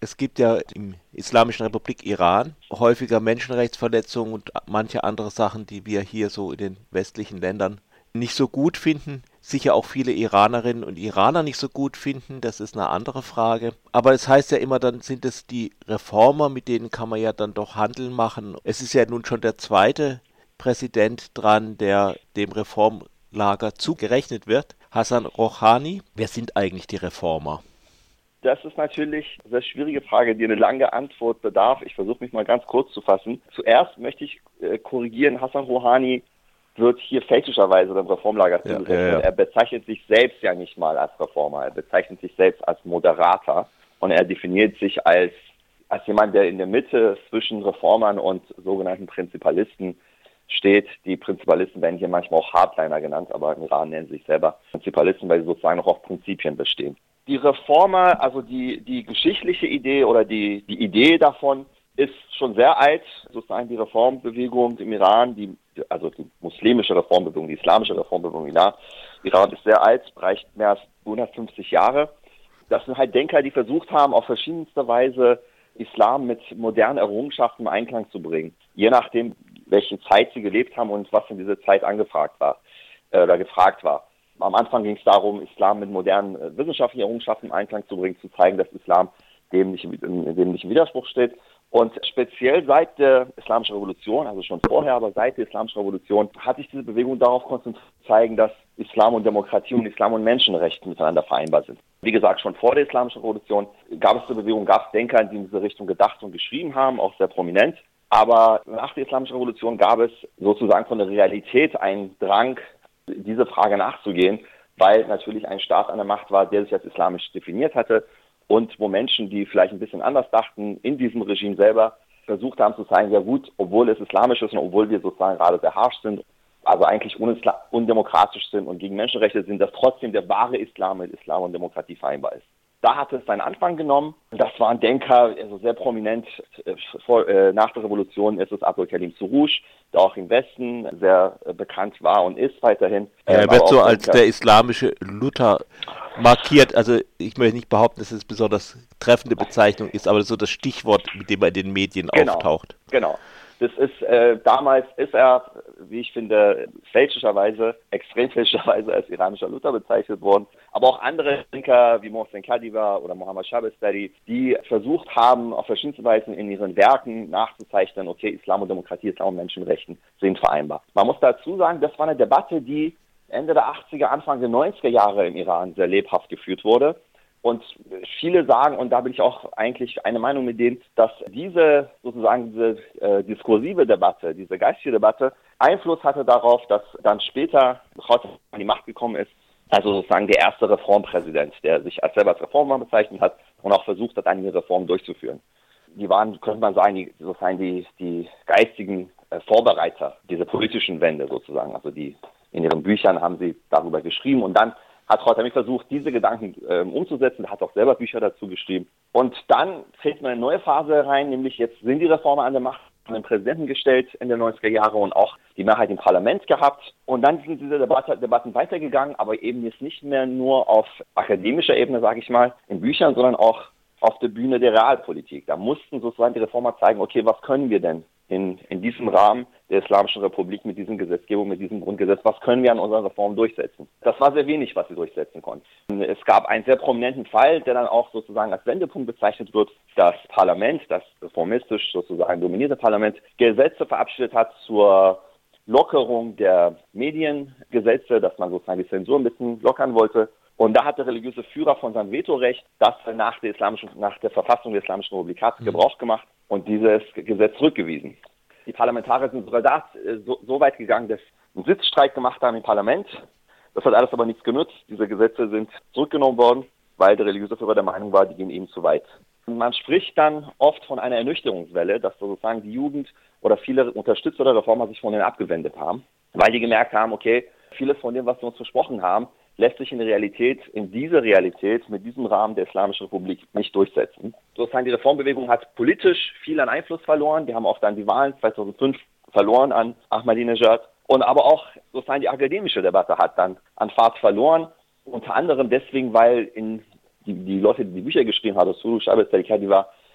Es gibt ja im Islamischen Republik Iran häufiger Menschenrechtsverletzungen und manche andere Sachen, die wir hier so in den westlichen Ländern nicht so gut finden. Sicher auch viele Iranerinnen und Iraner nicht so gut finden, das ist eine andere Frage. Aber es heißt ja immer, dann sind es die Reformer, mit denen kann man ja dann doch Handel machen. Es ist ja nun schon der zweite Präsident dran, der dem Reformlager zugerechnet wird. Hassan Rouhani. Wer sind eigentlich die Reformer? Das ist natürlich eine sehr schwierige Frage, die eine lange Antwort bedarf. Ich versuche mich mal ganz kurz zu fassen. Zuerst möchte ich korrigieren, Hassan Rouhani wird hier fälschlicherweise dem Reformlager zugerechnet. Ja. Er bezeichnet sich selbst ja nicht mal als Reformer, er bezeichnet sich selbst als Moderator und er definiert sich als jemand, der in der Mitte zwischen Reformern und sogenannten Prinzipalisten steht. Die Prinzipalisten werden hier manchmal auch Hardliner genannt, aber im Iran nennen sie sich selber Prinzipalisten, weil sie sozusagen noch auf Prinzipien bestehen. Die Reformer, also die geschichtliche Idee oder die Idee davon ist schon sehr alt, sozusagen die Reformbewegung im Iran, also die muslimische Reformbewegung, die islamische Reformbewegung im Iran ist sehr alt, reicht mehr als 150 Jahre. Das sind halt Denker, die versucht haben, auf verschiedenste Weise Islam mit modernen Errungenschaften im Einklang zu bringen. Je nachdem, welche Zeit sie gelebt haben und was in dieser Zeit gefragt war. Am Anfang ging es darum, Islam mit modernen wissenschaftlichen Errungenschaften im Einklang zu bringen, zu zeigen, dass Islam dem nicht im Widerspruch steht. Und speziell seit der Islamischen Revolution, also schon vorher, aber seit der Islamischen Revolution, hat sich diese Bewegung darauf konzentriert, zu zeigen, dass Islam und Demokratie und Islam und Menschenrechte miteinander vereinbar sind. Wie gesagt, schon vor der Islamischen Revolution gab es Denker, die in diese Richtung gedacht und geschrieben haben, auch sehr prominent. Aber nach der Islamischen Revolution gab es sozusagen von der Realität einen Drang, diese Frage nachzugehen, weil natürlich ein Staat an der Macht war, der sich als islamisch definiert hatte und wo Menschen, die vielleicht ein bisschen anders dachten, in diesem Regime selber versucht haben zu zeigen, ja gut, obwohl es islamisch ist und obwohl wir sozusagen gerade sehr harsch sind, also eigentlich undemokratisch sind und gegen Menschenrechte sind, dass trotzdem der wahre Islam mit Islam und Demokratie vereinbar ist. Da hat es seinen Anfang genommen. Das war ein Denker, also sehr prominent. Nach der Revolution ist es Abdul Karim Soroush, der auch im Westen sehr bekannt war und ist weiterhin. Er wird so als der islamische Luther markiert. Also ich möchte nicht behaupten, dass es eine besonders treffende Bezeichnung ist, aber so das Stichwort, mit dem er in den Medien auftaucht. Genau. Das ist, damals ist er, wie ich finde, extrem fälschlicherweise als iranischer Luther bezeichnet worden. Aber auch andere Denker wie Mohsen Kadiva oder Mohammad Shabestari, die versucht haben, auf verschiedene Weisen in ihren Werken nachzuzeichnen, okay, Islam und Demokratie, Islam und Menschenrechten sind vereinbar. Man muss dazu sagen, das war eine Debatte, die Ende der 80er, Anfang der 90er Jahre im Iran sehr lebhaft geführt wurde. Und viele sagen, und da bin ich auch eigentlich eine Meinung mit denen, dass diese diskursive Debatte, diese geistige Debatte Einfluss hatte darauf, dass dann später Khatami an die Macht gekommen ist, also sozusagen der erste Reformpräsident, der sich selber als Reformer bezeichnet hat und auch versucht hat, einige Reformen durchzuführen. Die waren, könnte man sagen, die geistigen Vorbereiter dieser politischen Wende sozusagen. Also in ihren Büchern haben sie darüber geschrieben und dann hat Khatami versucht, diese Gedanken umzusetzen, hat auch selber Bücher dazu geschrieben. Und dann treten wir eine neue Phase rein, nämlich jetzt sind die Reformer an der Macht, haben den Präsidenten gestellt in den 90er Jahren und auch die Mehrheit im Parlament gehabt. Und dann sind diese Debatten weitergegangen, aber eben jetzt nicht mehr nur auf akademischer Ebene, sage ich mal, in Büchern, sondern auch auf der Bühne der Realpolitik. Da mussten sozusagen die Reformer zeigen, okay, was können wir denn in diesem Rahmen der Islamischen Republik mit diesen Gesetzgebungen, mit diesem Grundgesetz, was können wir an unseren Reformen durchsetzen? Das war sehr wenig, was sie durchsetzen konnten. Es gab einen sehr prominenten Fall, der dann auch sozusagen als Wendepunkt bezeichnet wird. Das Parlament, das reformistisch sozusagen dominierte Parlament, Gesetze verabschiedet hat zur Lockerung der Mediengesetze, dass man sozusagen die Zensur ein bisschen lockern wollte. Und da hat der religiöse Führer von seinem Vetorecht, das nach der Verfassung der Islamischen Republik hat, Gebrauch gemacht und dieses Gesetz zurückgewiesen. Die Parlamentarier sind sogar so weit gegangen, dass sie einen Sitzstreik gemacht haben im Parlament. Das hat alles aber nichts genutzt. Diese Gesetze sind zurückgenommen worden, weil der religiöse Führer der Meinung war, die gehen eben zu weit. Und man spricht dann oft von einer Ernüchterungswelle, dass sozusagen die Jugend oder viele Unterstützer der Reformer sich von denen abgewendet haben, weil die gemerkt haben, okay, vieles von dem, was sie uns versprochen haben, lässt sich in dieser Realität, mit diesem Rahmen der Islamischen Republik nicht durchsetzen. Sozusagen die Reformbewegung hat politisch viel an Einfluss verloren. Die haben auch dann die Wahlen 2005 verloren an Ahmadinejad. Und aber auch sozusagen die akademische Debatte hat dann an Fahrt verloren. Unter anderem deswegen, weil die Leute, die Bücher geschrieben haben, Soroush, Shabestari, Kadiva,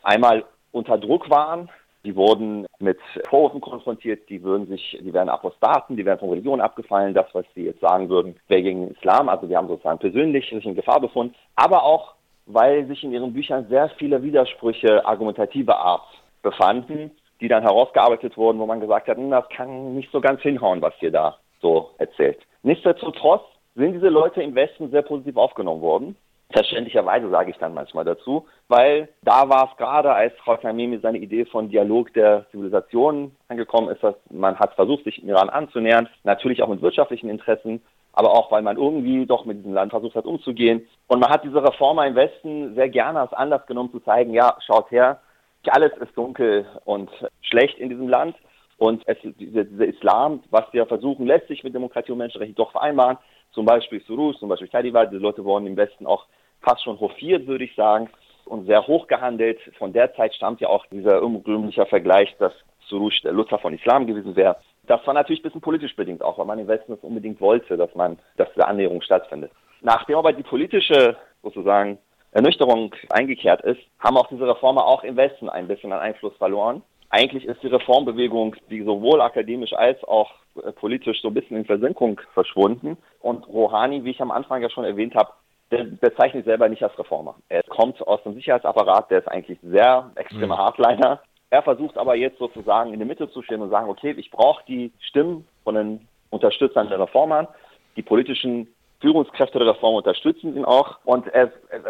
einmal unter Druck waren. Die wurden mit Vorwürfen konfrontiert, die wären Apostaten, die wären von Religion abgefallen, das, was sie jetzt sagen würden, wäre gegen den Islam. Also die haben sozusagen persönlich sich in Gefahr befunden. Aber auch, weil sich in ihren Büchern sehr viele Widersprüche argumentativer Art befanden, die dann herausgearbeitet wurden, wo man gesagt hat, das kann nicht so ganz hinhauen, was ihr da so erzählt. Nichtsdestotrotz sind diese Leute im Westen sehr positiv aufgenommen worden. Verständlicherweise sage ich dann manchmal dazu, weil da war es gerade, als Khatami mit seiner Idee von Dialog der Zivilisationen angekommen ist, dass man hat versucht, sich dem Iran anzunähern, natürlich auch mit wirtschaftlichen Interessen, aber auch, weil man irgendwie doch mit diesem Land versucht hat, umzugehen. Und man hat diese Reformer im Westen sehr gerne als Anlass genommen, zu zeigen, ja, schaut her, nicht alles ist dunkel und schlecht in diesem Land. Und dieser Islam, was wir versuchen, lässt sich mit Demokratie und Menschenrechten doch vereinbaren. Zum Beispiel Soros, zum Beispiel Khadivar, diese Leute wurden im Westen auch fast schon hofiert, würde ich sagen, und sehr hoch gehandelt. Von der Zeit stammt ja auch dieser unrühmliche Vergleich, dass Soros der Luther von Islam gewesen wäre. Das war natürlich ein bisschen politisch bedingt auch, weil man im Westen das unbedingt wollte, dass diese Annäherung stattfindet. Nachdem aber die politische, sozusagen, Ernüchterung eingekehrt ist, haben auch diese Reformer auch im Westen ein bisschen an Einfluss verloren. Eigentlich ist die Reformbewegung, die sowohl akademisch als auch politisch so ein bisschen in Versenkung verschwunden. Und Rouhani, wie ich am Anfang ja schon erwähnt habe, der bezeichnet selber nicht als Reformer. Er kommt aus dem Sicherheitsapparat, der ist eigentlich sehr extremer Hardliner. Er versucht aber jetzt sozusagen in der Mitte zu stehen und sagen, okay, ich brauche die Stimmen von den Unterstützern der Reformern. Die politischen Führungskräfte der Reform unterstützen ihn auch. Und er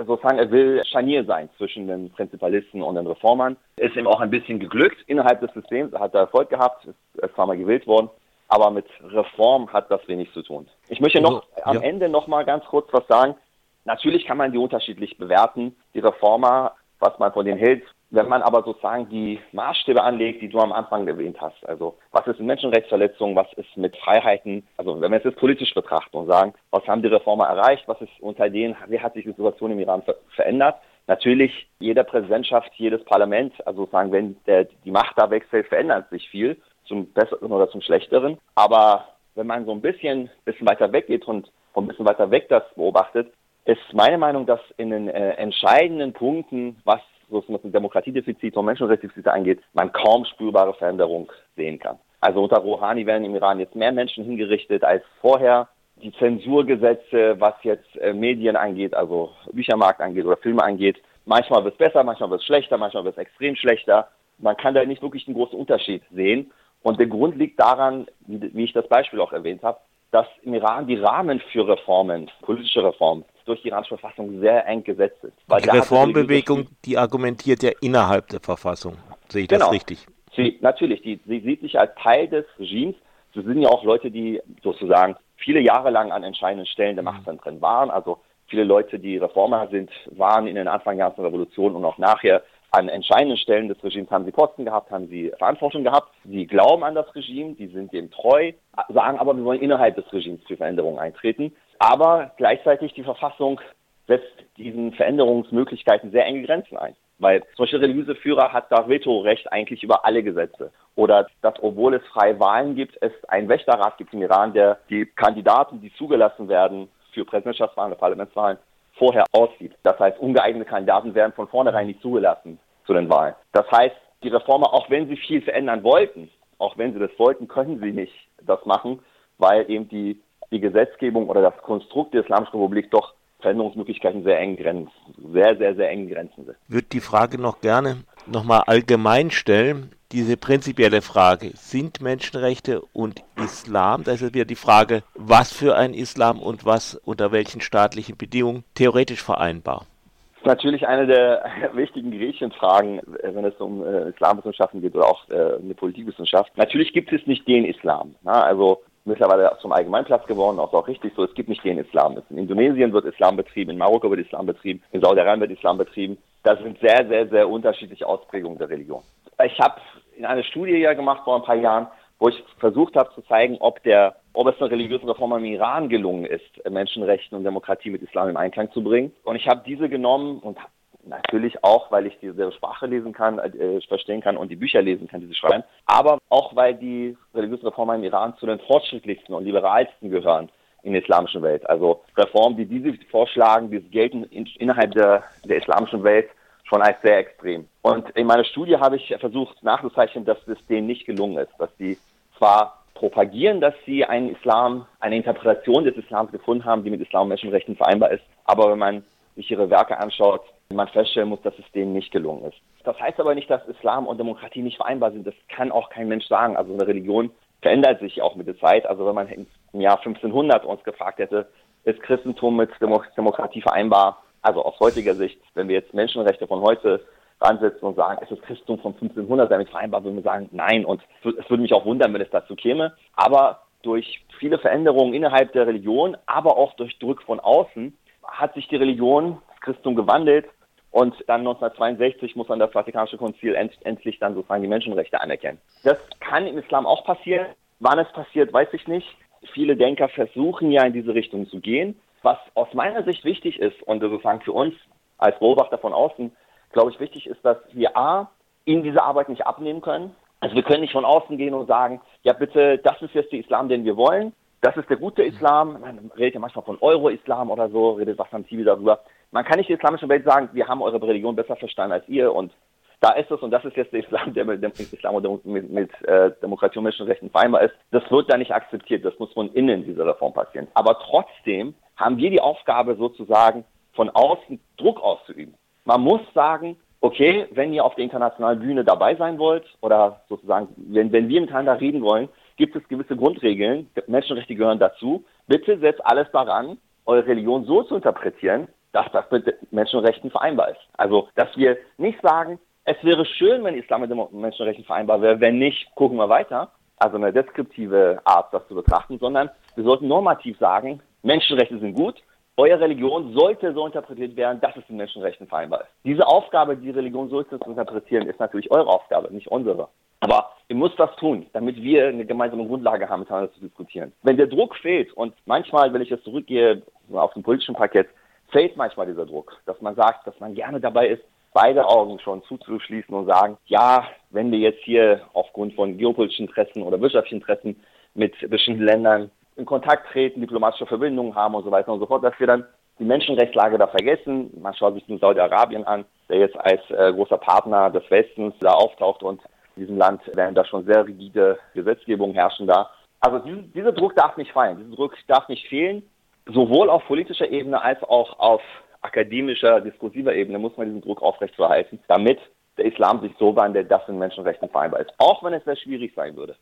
will Scharnier sein zwischen den Prinzipalisten und den Reformern. Ist ihm auch ein bisschen geglückt innerhalb des Systems. Er hat da Erfolg gehabt, ist zwar mal gewählt worden. Aber mit Reform hat das wenig zu tun. Ich möchte am Ende noch mal ganz kurz was sagen. Natürlich kann man die unterschiedlich bewerten, die Reformer, was man von denen hält. Wenn man aber sozusagen die Maßstäbe anlegt, die du am Anfang erwähnt hast, also was ist mit Menschenrechtsverletzungen, was ist mit Freiheiten, also wenn wir es jetzt politisch betrachten und sagen, was haben die Reformer erreicht, was ist unter denen, wie hat sich die Situation im Iran verändert? Natürlich, jede Präsidentschaft, jedes Parlament, also sozusagen, wenn die Macht da wechselt, verändert sich viel, zum Besseren oder zum Schlechteren. Aber wenn man so ein bisschen weiter weggeht und von ein bisschen weiter weg das beobachtet, ist meine Meinung, dass in den entscheidenden Punkten, was so ein Demokratiedefizit und Menschenrechtsdefizite angeht, man kaum spürbare Veränderung sehen kann. Also unter Rouhani werden im Iran jetzt mehr Menschen hingerichtet als vorher. Die Zensurgesetze, was jetzt Medien angeht, also Büchermarkt angeht oder Filme angeht, manchmal wird es besser, manchmal wird es schlechter, manchmal wird es extrem schlechter. Man kann da nicht wirklich einen großen Unterschied sehen. Und der Grund liegt daran, wie ich das Beispiel auch erwähnt habe, dass im Iran die Rahmen für Reformen, politische Reformen, durch die iranische Verfassung sehr eng gesetzt sind. Die Reformbewegung, die argumentiert ja innerhalb der Verfassung. Sehe ich das richtig? Natürlich, sie sieht sich als Teil des Regimes. Das sind ja auch Leute, die sozusagen viele Jahre lang an entscheidenden Stellen der Machtzentren waren. Also viele Leute, die Reformer sind, waren in den Anfangsjahren der Revolution und auch nachher an entscheidenden Stellen des Regimes, haben sie Posten gehabt, haben sie Verantwortung gehabt. Sie glauben an das Regime, die sind dem treu, sagen aber, wir wollen innerhalb des Regimes für Veränderungen eintreten. Aber gleichzeitig die Verfassung setzt diesen Veränderungsmöglichkeiten sehr enge Grenzen ein. Weil zum Beispiel religiöse Führer hat da Vetorecht eigentlich über alle Gesetze. Oder dass, obwohl es freie Wahlen gibt, es einen Wächterrat gibt im Iran, der die Kandidaten, die zugelassen werden für Präsidentschaftswahlen oder Parlamentswahlen, vorher aussieht. Das heißt, ungeeignete Kandidaten werden von vornherein nicht zugelassen zu den Wahlen. Das heißt, die Reformer, auch wenn sie viel verändern wollten, können sie nicht das machen, weil eben die Gesetzgebung oder das Konstrukt der Islamischen Republik doch Veränderungsmöglichkeiten sehr engen Grenzen sind. Ich würde die Frage nochmal allgemein stellen, diese prinzipielle Frage, sind Menschenrechte und Islam, da ist jetzt wieder die Frage, was für ein Islam und was unter welchen staatlichen Bedingungen theoretisch vereinbar? Das ist natürlich eine der wichtigen Gretchenfragen, wenn es um Islamwissenschaften geht oder auch eine Politikwissenschaft. Natürlich gibt es nicht den Islam. Also mittlerweile zum Allgemeinplatz geworden, auch richtig so, es gibt nicht den Islam. In Indonesien wird Islam betrieben, in Marokko wird Islam betrieben, in Saudi-Arabien wird Islam betrieben. Das sind sehr, sehr, sehr unterschiedliche Ausprägungen der Religion. Ich habe in einer Studie ja gemacht vor ein paar Jahren, wo ich versucht habe zu zeigen, ob es einer religiösen Reform im Iran gelungen ist, Menschenrechte und Demokratie mit Islam in Einklang zu bringen. Und ich habe diese genommen und natürlich auch, weil ich diese Sprache lesen kann, verstehen kann und die Bücher lesen kann, die sie schreiben, aber auch, weil die religiösen Reformer im Iran zu den fortschrittlichsten und liberalsten gehören in der islamischen Welt. Also Reformen, die diese vorschlagen, die gelten innerhalb der islamischen Welt schon als sehr extrem. Und in meiner Studie habe ich versucht nachzuzeichnen, dass es denen nicht gelungen ist, dass sie zwar propagieren, dass sie einen Islam, eine Interpretation des Islams gefunden haben, die mit Islam und Menschenrechten vereinbar ist, aber wenn man sich ihre Werke anschaut, man feststellen muss, dass es denen nicht gelungen ist. Das heißt aber nicht, dass Islam und Demokratie nicht vereinbar sind. Das kann auch kein Mensch sagen. Also eine Religion verändert sich auch mit der Zeit. Also wenn man im Jahr 1500 uns gefragt hätte, ist Christentum mit Demokratie vereinbar? Also aus heutiger Sicht, wenn wir jetzt Menschenrechte von heute ransetzen und sagen, ist das Christentum von 1500 damit vereinbar, würden wir sagen, nein. Und es würde mich auch wundern, wenn es dazu käme. Aber durch viele Veränderungen innerhalb der Religion, aber auch durch Druck von außen, hat sich die Religion, das Christentum, gewandelt. Und dann 1962 muss dann das Vatikanische Konzil endlich dann sozusagen die Menschenrechte anerkennen. Das kann im Islam auch passieren. Wann es passiert, weiß ich nicht. Viele Denker versuchen ja in diese Richtung zu gehen. Was aus meiner Sicht wichtig ist und sozusagen für uns als Beobachter von außen, glaube ich, wichtig ist, dass wir in dieser Arbeit nicht abnehmen können. Also wir können nicht von außen gehen und sagen, ja bitte, das ist jetzt der Islam, den wir wollen. Das ist der gute Islam. Man redet ja manchmal von Euro-Islam oder so, redet Wassan TV darüber. Man kann nicht der islamischen Welt sagen, wir haben eure Religion besser verstanden als ihr und da ist es und das ist jetzt der Islam, der mit Islam und mit Demokratie und Menschenrechten vereinbar ist. Das wird da nicht akzeptiert. Das muss von innen diese Reform passieren. Aber trotzdem haben wir die Aufgabe sozusagen von außen Druck auszuüben. Man muss sagen, okay, wenn ihr auf der internationalen Bühne dabei sein wollt oder sozusagen, wenn wir miteinander reden wollen, gibt es gewisse Grundregeln. Menschenrechte gehören dazu. Bitte setzt alles daran, eure Religion so zu interpretieren, dass das mit Menschenrechten vereinbar ist. Also, dass wir nicht sagen, es wäre schön, wenn Islam mit Menschenrechten vereinbar wäre, wenn nicht, gucken wir weiter. Also eine deskriptive Art, das zu betrachten, sondern wir sollten normativ sagen, Menschenrechte sind gut, eure Religion sollte so interpretiert werden, dass es mit Menschenrechten vereinbar ist. Diese Aufgabe, die Religion so zu interpretieren, ist natürlich eure Aufgabe, nicht unsere. Aber ihr müsst das tun, damit wir eine gemeinsame Grundlage haben, miteinander zu diskutieren. Wenn der Druck fehlt, und manchmal, wenn ich jetzt zurückgehe auf dem politischen Parkett, fehlt manchmal dieser Druck, dass man sagt, dass man gerne dabei ist, beide Augen schon zuzuschließen und sagen, ja, wenn wir jetzt hier aufgrund von geopolitischen Interessen oder wirtschaftlichen Interessen mit bestimmten Ländern in Kontakt treten, diplomatische Verbindungen haben und so weiter und so fort, dass wir dann die Menschenrechtslage da vergessen. Man schaut sich nur Saudi-Arabien an, der jetzt als großer Partner des Westens da auftaucht und in diesem Land werden da schon sehr rigide Gesetzgebungen herrschen da. Also dieser Druck darf nicht fallen, dieser Druck darf nicht fehlen. Sowohl auf politischer Ebene als auch auf akademischer, diskursiver Ebene muss man diesen Druck aufrechterhalten, damit der Islam sich so wandelt, dass in Menschenrechten vereinbar ist. Auch wenn es sehr schwierig sein würde.